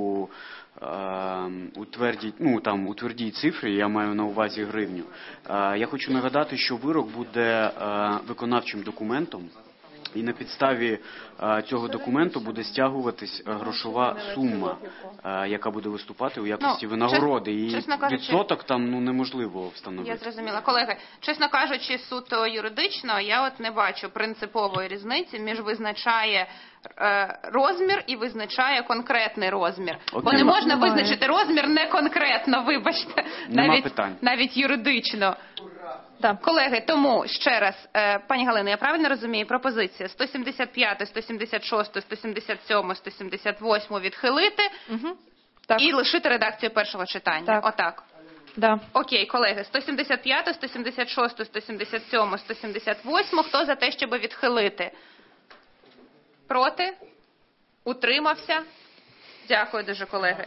у твердій цифрі, я маю на увазі гривню. Я хочу нагадати, що вирок буде виконавчим документом, і на підставі цього документу буде стягуватись грошова сума, яка буде виступати у якості винагороди. І відсоток там неможливо встановити. Я зрозуміла. Колеги, чесно кажучи, суто юридично, я не бачу принципової різниці між визначає розмір і визначає конкретний розмір. Бо не можна визначити розмір не конкретно, вибачте, навіть юридично. Так. Колеги, тому ще раз, пані Галино, я правильно розумію, пропозиція 175, 176, 177, 178 відхилити і лишити редакцію першого читання. Так. Отак. Да. Окей, колеги, 175, 176, 177, 178, хто за те, щоб відхилити? Проти? Утримався? Дякую дуже, колеги.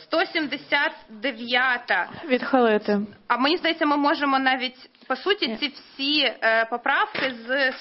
179-та. Відхилити. А мені здається, ми можемо навіть, по суті, ці всі поправки з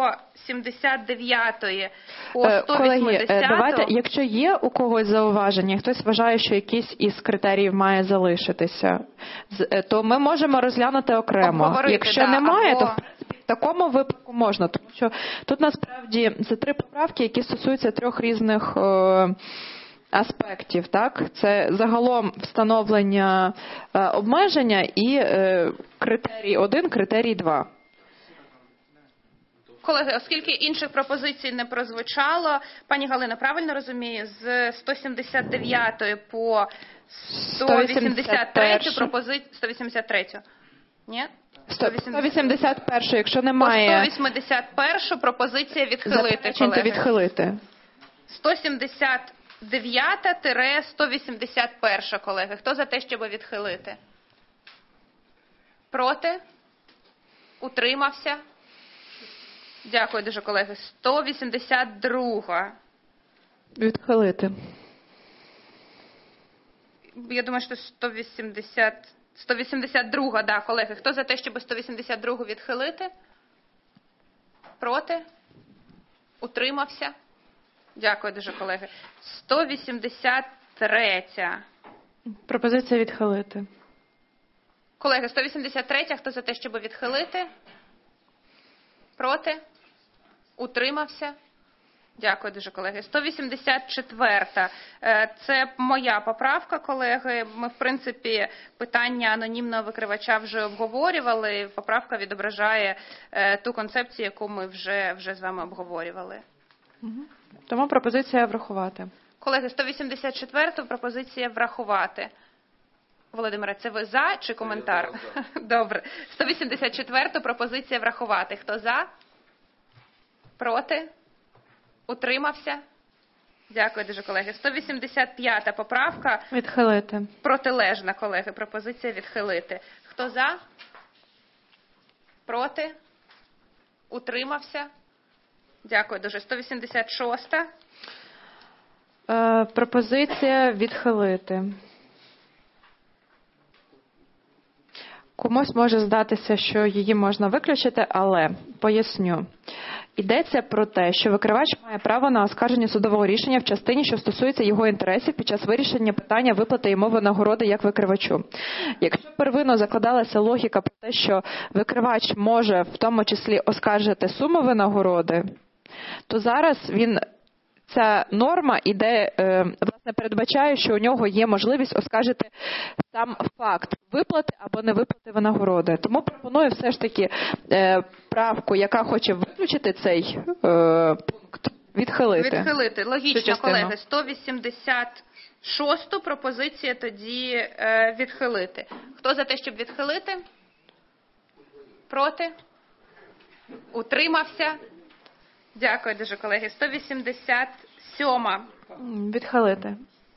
179-ї по 180-ту. Колеги, давайте, якщо є у когось зауваження, хтось вважає, що якийсь із критеріїв має залишитися, то ми можемо розглянути окремо. Обговорити, якщо да, немає, або... то в принципі в такому випадку можна, тому що тут насправді це 3 поправки, які стосуються 3 різних аспектів. Так? Це загалом встановлення обмеження і критерій 1, критерій 2. Колеги, оскільки інших пропозицій не прозвучало, пані Галина, правильно розумію, з 179 по 183 пропозицію... 183? Ні? 181, якщо По немає 181 пропозиція відхилити, заперечень, то колеги. відхилити. 179-181, колеги. Хто за те, щоб відхилити? Проти? Утримався? Дякую дуже, колеги. 182. Відхилити. Я думаю, що 182, да, колеги. Хто за те, щоб 182 відхилити? Проти? Утримався? Дякую дуже, колеги. 183. Пропозиція відхилити. Колеги, 183. Хто за те, щоб відхилити? Проти? Утримався? Дякую дуже, колеги. 184. Це моя поправка, колеги. Ми, в принципі, питання анонімного викривача вже обговорювали. Поправка відображає ту концепцію, яку ми вже з вами обговорювали. Тому пропозиція врахувати. Колеги, 184-ту пропозиція врахувати. Володимире, це ви за чи коментар? Добре. 184-ту пропозиція врахувати. Хто за? Проти? Утримався? Дякую дуже, колеги. 185-та поправка. Відхилити. Протилежна, колеги. Пропозиція відхилити. Хто за? Проти? Утримався? Дякую дуже. 186-та. Пропозиція відхилити. Комусь може здатися, що її можна виключити, але поясню. Йдеться про те, що викривач має право на оскарження судового рішення в частині, що стосується його інтересів під час вирішення питання виплати йому винагороди як викривачу. Якщо первинно закладалася логіка про те, що викривач може в тому числі оскаржити суму винагороди, то зараз ця норма іде, власне, передбачає, що у нього є можливість оскаржити сам факт виплати або не виплати винагороди. Тому пропоную все ж таки правку, яка хоче виключити цей пункт, відхилити. Відхилити. Логічно, колеги. 186-ту пропозицію тоді відхилити. Хто за те, щоб відхилити? Проти? Утримався? Дякую дуже, колеги. 187-ма. Відхилити.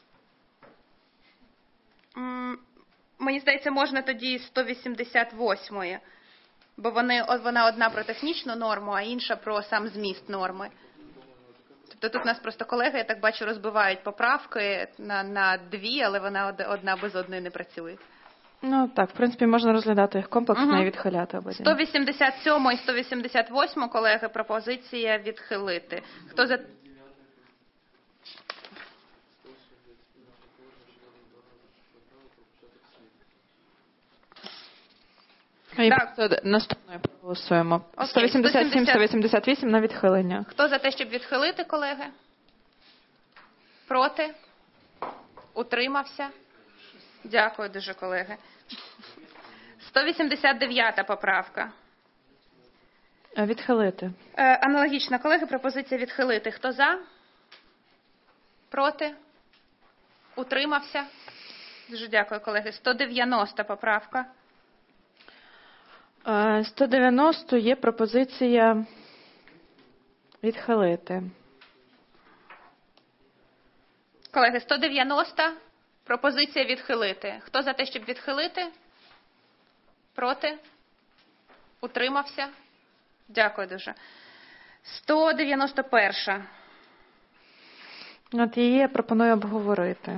Мені здається, можна тоді 188-ї, бо вона одна про технічну норму, а інша про сам зміст норми. Тобто тут нас просто колеги, я так бачу, розбивають поправки на дві, але вона одна без одної не працює. Ну так, в принципі, можна розглядати їх комплексно і відхиляти обидві. 187 і 188, колеги, пропозиція відхилити. Хто за... І просто наступною проголосуємо. 187, 188 на відхилення. Хто за те, щоб відхилити, колеги? Проти? Утримався? Дякую дуже, колеги. 189 поправка. Відхилити. Аналогічна, колеги, пропозиція відхилити. Хто за? Проти? Утримався? Дуже дякую, колеги. 190 поправка. 190 є пропозиція відхилити. Колеги, 190 пропозиція відхилити. Хто за те, щоб відхилити? Проти? Утримався? Дякую дуже. 191. От її я пропоную обговорити.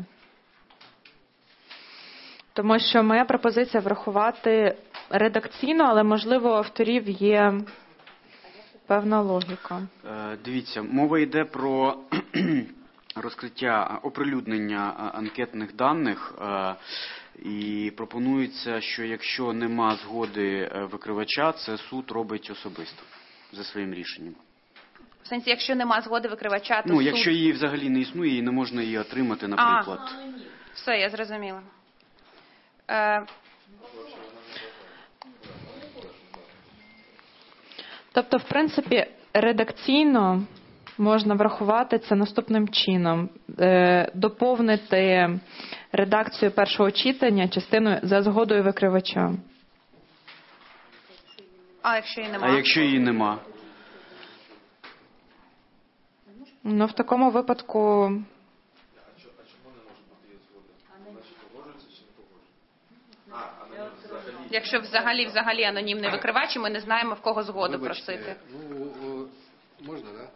Тому що моя пропозиція врахувати редакційно, але, можливо, у авторів є певна логіка. Дивіться, мова йде про розкриття, оприлюднення анкетних даних, і пропонується, що якщо нема згоди викривача, це суд робить особисто за своїм рішенням. В сенсі, якщо нема згоди викривача, то суд... Якщо її взагалі не існує і не можна її отримати, наприклад. Все, я зрозуміла. Тобто, в принципі, редакційно можна врахувати це наступним чином. Доповнити редакцію першого читання частиною «за згодою викривача». А якщо її нема? А якщо її нема? В такому випадку... Якщо взагалі анонімний викривач, і ми не знаємо, в кого згоду просити. Можна, так?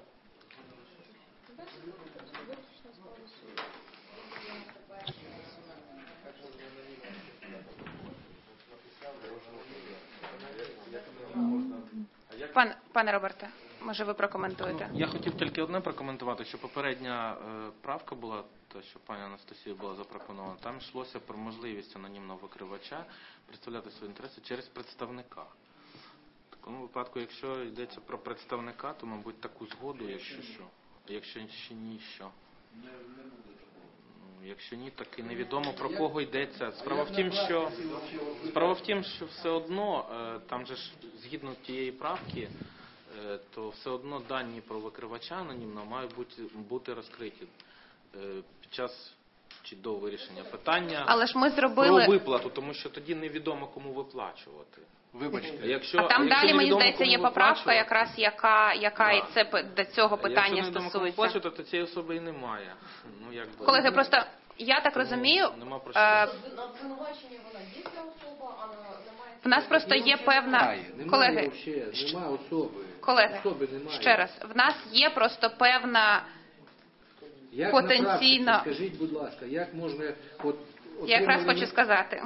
Пане Роберте, може ви прокоментуєте? Я хотів тільки одне прокоментувати, що попередня правка була, та що пані Анастасія була запропонована, там йшлося про можливість анонімного викривача представляти свої інтереси через представника. В такому випадку, якщо йдеться про представника, то, мабуть, таку згоду, якщо що. А якщо ще ні, що? Якщо ні, так і невідомо, про кого йдеться. Справа в тім, що все одно, там же ж, згідно тієї правки, то все одно дані про викривача анонімно мають бути розкриті під час чи до вирішення питання. Але ж ми зробили... Про виплату, тому що тоді невідомо, кому виплачувати. Вибачте. А там далі, мені здається, є поправка, якраз яка і це до цього питання якщо невідомо, кому стосується. виплачувати, то цієї особи і немає. Колеги, просто я так розумію, в нас просто є певна... Колеги, ще раз, в нас є просто певна потенційна... Скажіть, будь ласка, як можна... Я якраз хочу сказати.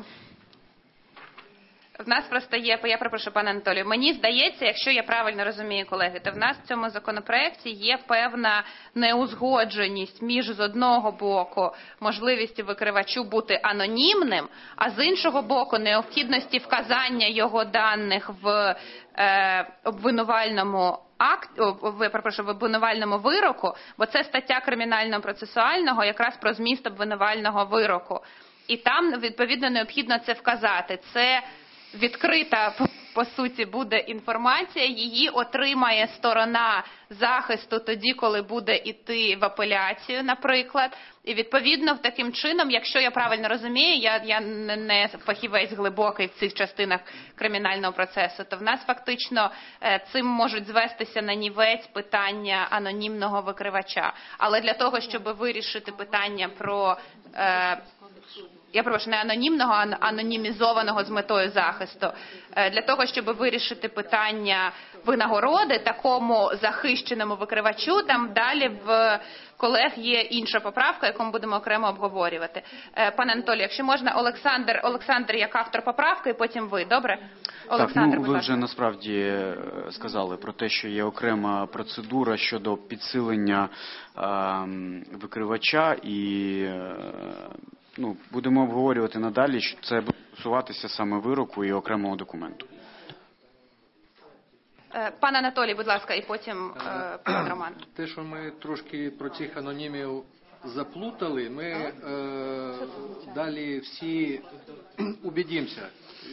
В нас просто є, я перепрошую, пане Анатолію, мені здається, якщо я правильно розумію, колеги, то в нас в цьому законопроекті є певна неузгодженість між, з одного боку, можливістю викривачу бути анонімним, а з іншого боку, необхідності вказання його даних в обвинувальному в обвинувальному вироку, бо це стаття кримінального процесуального якраз про зміст обвинувального вироку. І там, відповідно, необхідно це вказати. Це відкрита, по суті, буде інформація, її отримає сторона захисту тоді, коли буде йти в апеляцію, наприклад. І, відповідно, таким чином, якщо я правильно розумію, я не фахівець глибокий в цих частинах кримінального процесу, то в нас фактично цим можуть звестися на нівець питання анонімного викривача. Але для того, щоб вирішити питання про... Я прошу, не анонімного, а анонімізованого з метою захисту. Для того, щоб вирішити питання винагороди такому захищеному викривачу, там далі в колег є інша поправка, яку ми будемо окремо обговорювати. Пане Анатолію, якщо можна, Олександр як автор поправки, і потім ви, добре? Олександр, ви вже насправді сказали про те, що є окрема процедура щодо підсилення викривача і... будемо обговорювати надалі, що це буде стосуватися саме вироку і окремого документу. Пане Анатолій, будь ласка, і потім пан Роман. Те, що ми трошки про цих анонімів заплутали, ми далі всі убедимося.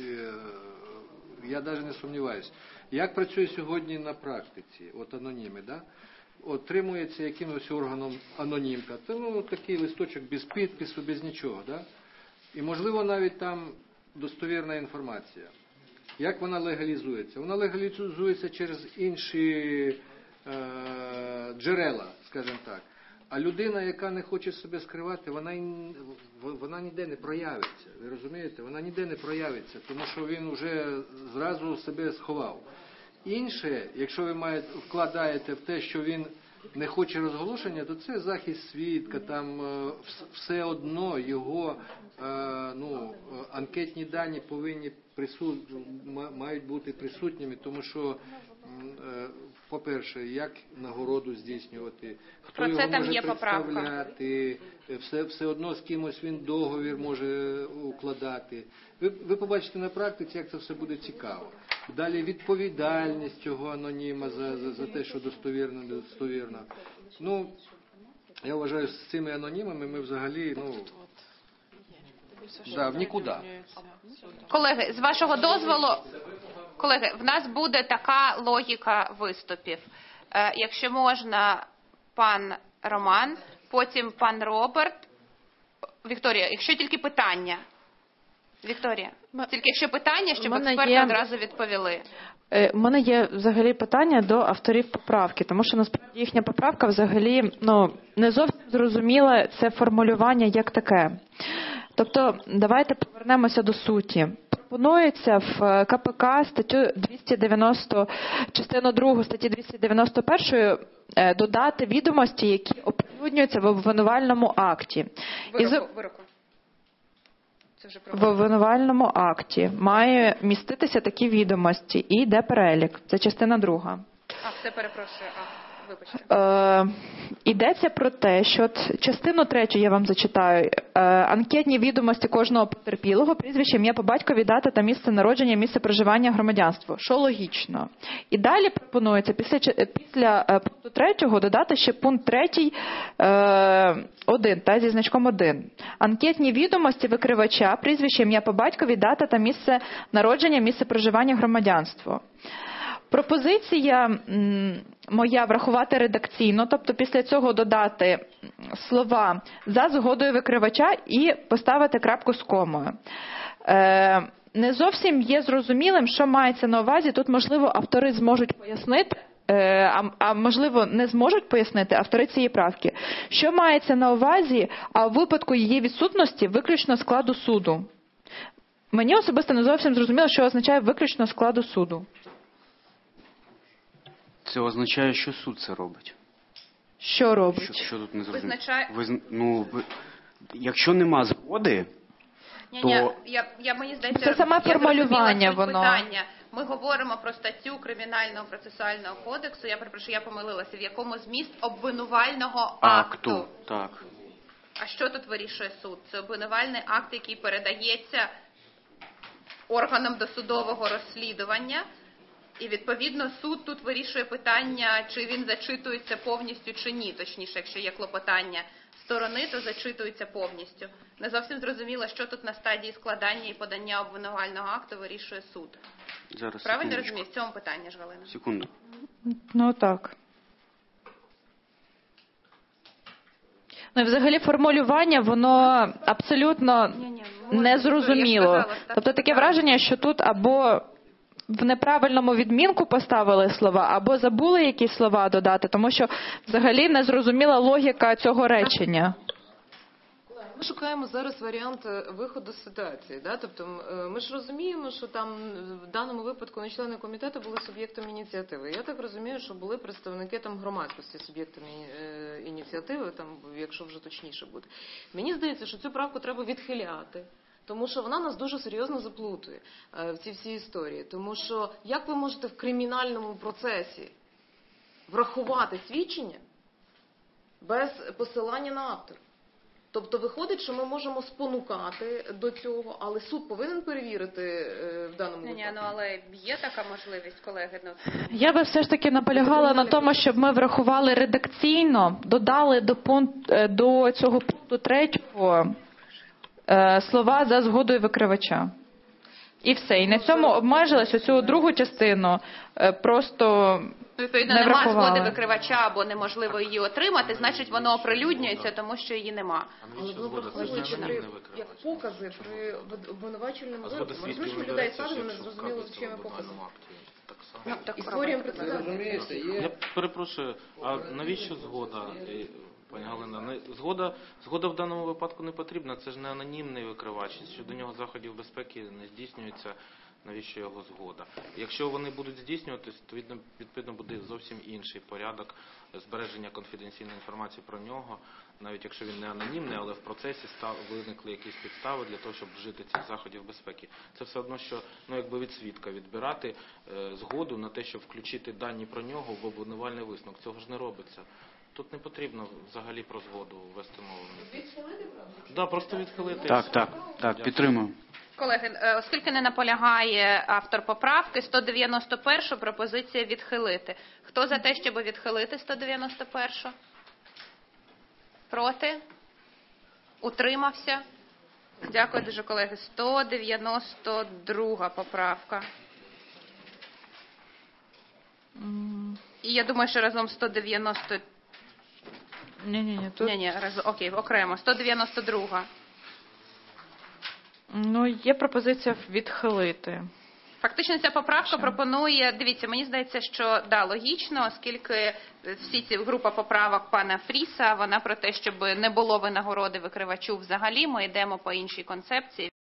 Я навіть не сумніваюся. Як працює сьогодні на практиці, аноніми, да? Отримується якимось органом анонімка. Це такий листочок без підпису, без нічого. Да? І можливо навіть там достовірна інформація. Як вона легалізується? Вона легалізується через інші джерела, скажімо так. А людина, яка не хоче себе скривати, вона ніде не проявиться. Ви розумієте? Вона ніде не проявиться, тому що він вже зразу себе сховав. Інше, якщо ви вкладаєте в те, що він не хоче розголошення, то це захист свідка, там все одно його анкетні дані повинні мають бути присутніми, тому що, по-перше, як нагороду здійснювати, хто його може представляти, все одно з кимось він договір може укладати. Ви побачите на практиці, як це все буде цікаво. Далі відповідальність цього аноніма за те, що достовірно, недостовірно. Я вважаю, з цими анонімами ми взагалі, в нікуди. Колеги, з вашого дозволу, колеги, в нас буде така логіка виступів. Якщо можна, пан Роман, потім пан Роберт. Вікторія, якщо тільки питання. Вікторія, тільки якщо питання, щоб експерти одразу відповіли. У мене є взагалі питання до авторів поправки, тому що насправді їхня поправка взагалі не зовсім зрозуміла це формулювання як таке. Тобто, давайте повернемося до суті. Пропонується в КПК статтю 290, частину 2 статті 291 додати відомості, які оприлюднюються в обвинувальному акті. Вироку. В обвинувальному акті має міститися такі відомості і йде перелік. Це частина 2. Все перепрошую. Вибачте. Йдеться про те, що частину 3 я вам зачитаю. Анкетні відомості кожного потерпілого, прізвище, ім'я по батькові, дата та місце народження, місце проживання, громадянство. Що логічно. І далі пропонується після пункту 3 додати ще пункт 3 1, зі значком 1. Анкетні відомості викривача, прізвище, ім'я по батькові, дата та місце народження, місце проживання, громадянство. Пропозиція моя врахувати редакційно, тобто після цього додати слова «за згодою викривача» і поставити крапку з комою. Не зовсім є зрозумілим, що мається на увазі. Тут, можливо, автори зможуть пояснити, а можливо, не зможуть пояснити автори цієї правки. Що мається на увазі, а у випадку її відсутності виключно складу суду. Мені особисто не зовсім зрозуміло, що означає виключно складу суду. Це означає, що суд це робить. Що робить? Що тут не зрозуміло? Якщо нема згоди, то... Мені здається, це саме формулювання, воно. Питання. Ми говоримо про статтю Кримінального процесуального кодексу, я перепрошую, я помилилася, в якому зміст обвинувального акту. Так. А що тут вирішує суд? Це обвинувальний акт, який передається органам досудового розслідування. І, відповідно, суд тут вирішує питання, чи він зачитується повністю, чи ні. Точніше, якщо є клопотання сторони, то зачитується повністю. Не зовсім зрозуміло, що тут на стадії складання і подання обвинувального акту вирішує суд. Зараз, правильно розумію? В цьому питанні ж, Галина? Секунду. Так. І взагалі формулювання, воно абсолютно незрозуміло. Тобто таке враження, що тут або в неправильному відмінку поставили слова, або забули якісь слова додати, тому що взагалі незрозуміла логіка цього речення. Ми шукаємо зараз варіант виходу з ситуації. Да? Тобто ми ж розуміємо, що там в даному випадку не члени комітету були суб'єктом ініціативи. Я так розумію, що були представники там громадськості суб'єктами ініціативи, там, якщо вже точніше буде. Мені здається, що цю правку треба відхиляти. Тому що вона нас дуже серйозно заплутує в ці всі історії. Тому що як ви можете в кримінальному процесі врахувати свідчення без посилання на автора? Тобто виходить, що ми можемо спонукати до цього, але суд повинен перевірити в даному випадку. Але є така можливість, колеги? Я би все ж таки наполягала на тому, щоб ми врахували редакційно, додали до цього пункту 3 слова «за згодою викривача». І все. І на цьому обмежилась оцю другу частину просто відповідно, не нема врахували. згоди викривача або неможливо її отримати, значить воно оприлюднюється, тому що її нема. Але воно враховується як покази при обвинувачувальному вироку. Ми розуміємо, що людей садимо, не зрозуміло, з чим показами. І створюємо прецедент. Я перепрошую, а навіщо згода, пані Галина? Згода в даному випадку не потрібна, це ж не анонімний викривач, щодо нього заходів безпеки не здійснюється навіщо його згода. Якщо вони будуть здійснюватись, то відповідно буде зовсім інший порядок збереження конфіденційної інформації про нього, навіть якщо він не анонімний, але в процесі виникли якісь підстави для того, щоб вжити цих заходів безпеки. Це все одно, що якби від свідка відбирати згоду на те, щоб включити дані про нього в обвинувальний висновок. Цього ж не робиться. Тут не потрібно взагалі про згоду ввести мову. Відхилити, правда? Так, просто відхилити. Так, підтримую. Колеги, оскільки не наполягає автор поправки, 191 пропозиція відхилити. Хто за те, щоб відхилити 191? Проти? Утримався? Дякую дуже, колеги. 192 поправка. І я думаю, що разом 190... Ні, тут... окей, окремо. 192. Є пропозиція відхилити. Фактично ця поправка пропонує, дивіться, мені здається, що логічно, оскільки всі ці група поправок пана Фріса, вона про те, щоб не було винагороди викривачу взагалі, ми йдемо по іншій концепції.